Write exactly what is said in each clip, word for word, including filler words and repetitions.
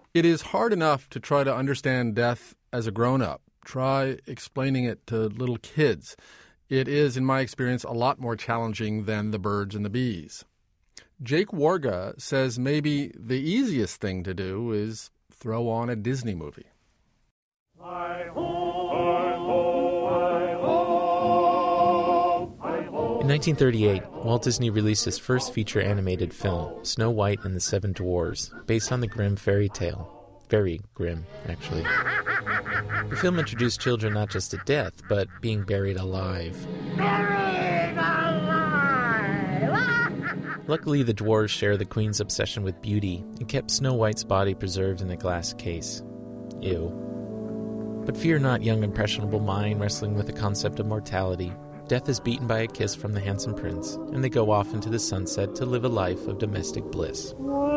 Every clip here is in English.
It is hard enough to try to understand death as a grown-up. Try explaining it to little kids. It is, in my experience, a lot more challenging than the birds and the bees. Jake Warga says maybe the easiest thing to do is throw on a Disney movie. In nineteen thirty-eight, Walt Disney released his first feature animated film, Snow White and the Seven Dwarfs, based on the Grimm fairy tale. Very grim, actually. The film introduced children not just to death, but being buried alive. Buried alive! Luckily, the dwarves share the queen's obsession with beauty and kept Snow White's body preserved in a glass case. Ew. But fear not, young impressionable mind wrestling with the concept of mortality. Death is beaten by a kiss from the handsome prince, and they go off into the sunset to live a life of domestic bliss.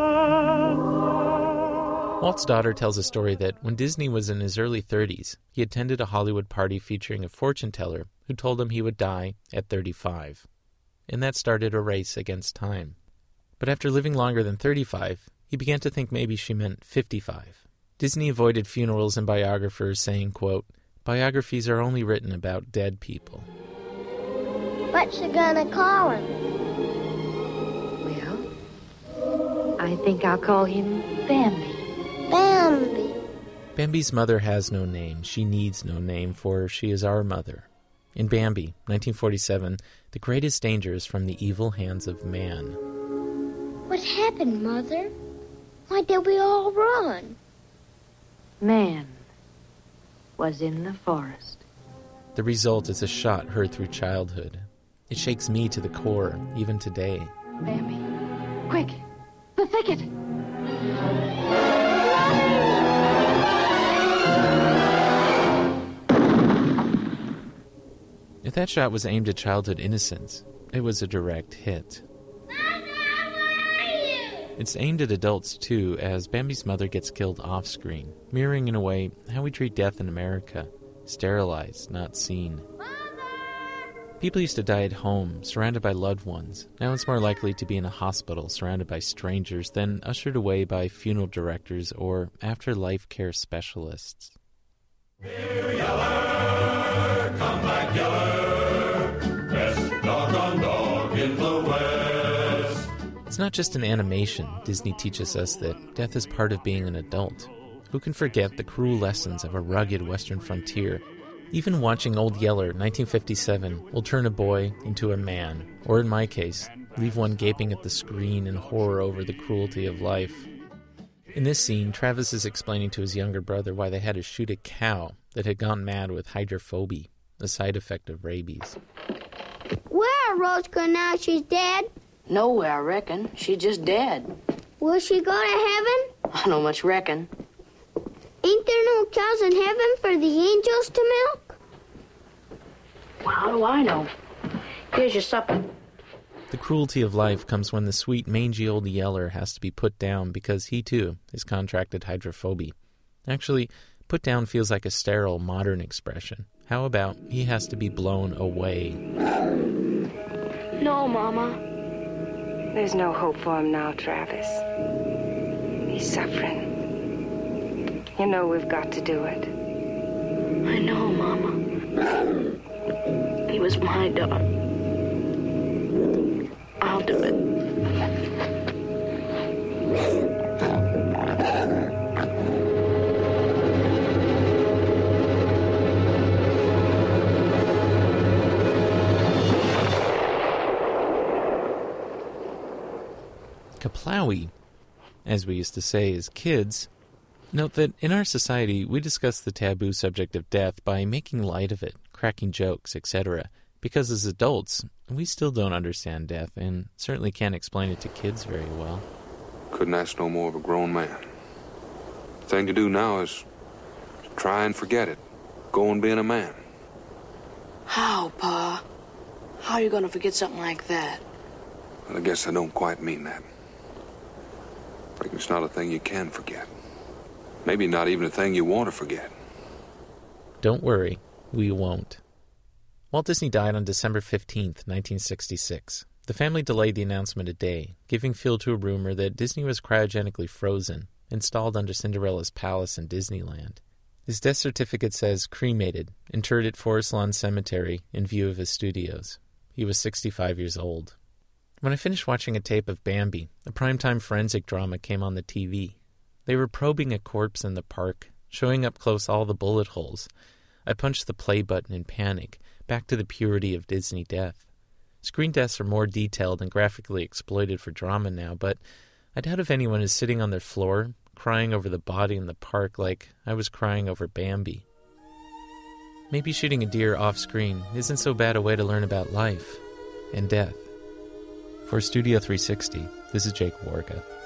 Walt's daughter tells a story that when Disney was in his early thirties, he attended a Hollywood party featuring a fortune teller who told him he would die at thirty-five. And that started a race against time. But after living longer than thirty-five, he began to think maybe she meant fifty-five. Disney avoided funerals and biographers, saying, quote, "Biographies are only written about dead people." What's you gonna call him? Well, I think I'll call him Bambi. Bambi. Bambi's mother has no name. She needs no name, for she is our mother. In Bambi, nineteen forty-seven, the greatest danger is from the evil hands of man. What happened, Mother? Why did we all run? Man was in the forest. The result is a shot heard through childhood. It shakes me to the core, even today. Bambi, quick, the thicket! If that shot was aimed at childhood innocence, it was a direct hit. Mother, where are you? It's aimed at adults, too, as Bambi's mother gets killed off-screen, mirroring in a way how we treat death in America. Sterilized, not seen. Mother! People used to die at home, surrounded by loved ones. Now it's more likely to be in a hospital, surrounded by strangers, than ushered away by funeral directors or afterlife care specialists. Here, Yeller, come back, Yeller, best doggone dog in the West. It's not just an animation. Disney teaches us that death is part of being an adult. Who can forget the cruel lessons of a rugged western frontier? Even watching Old Yeller, nineteen fifty-seven, will turn a boy into a man, or in my case, leave one gaping at the screen in horror over the cruelty of life. In this scene, Travis is explaining to his younger brother why they had to shoot a cow that had gone mad with hydrophobia, a side effect of rabies. Where, Roscoe, now she's dead? Nowhere, I reckon. She's just dead. Will she go to heaven? I don't much reckon. Ain't there no cows in heaven for the angels to milk? Well, how do I know? Here's your supper. The cruelty of life comes when the sweet, mangy old Yeller has to be put down because he, too, has contracted hydrophobia. Actually, put down feels like a sterile, modern expression. How about he has to be blown away? No, Mama. There's no hope for him now, Travis. He's suffering. You know we've got to do it. I know, Mama. He was my dog. I'll do it. Kaplowy, as we used to say as kids. Note that in our society, we discuss the taboo subject of death by making light of it, cracking jokes, et cetera, because as adults, we still don't understand death and certainly can't explain it to kids very well. Couldn't ask no more of a grown man. The thing to do now is to try and forget it. Go on being a man. How, Pa? How are you going to forget something like that? Well, I guess I don't quite mean that. I reckon it's not a thing you can forget. Maybe not even a thing you want to forget. Don't worry, we won't. Walt Disney died on December fifteenth, nineteen sixty-six. The family delayed the announcement a day, giving fuel to a rumor that Disney was cryogenically frozen, installed under Cinderella's palace in Disneyland. His death certificate says cremated, interred at Forest Lawn Cemetery in view of his studios. He was sixty-five years old. When I finished watching a tape of Bambi, a primetime forensic drama came on the T V. They were probing a corpse in the park, showing up close all the bullet holes. I punched the play button in panic, back to the purity of Disney death. Screen deaths are more detailed and graphically exploited for drama now, but I doubt if anyone is sitting on their floor, crying over the body in the park like I was crying over Bambi. Maybe shooting a deer off-screen isn't so bad a way to learn about life and death. For Studio three sixty, this is Jake Warga.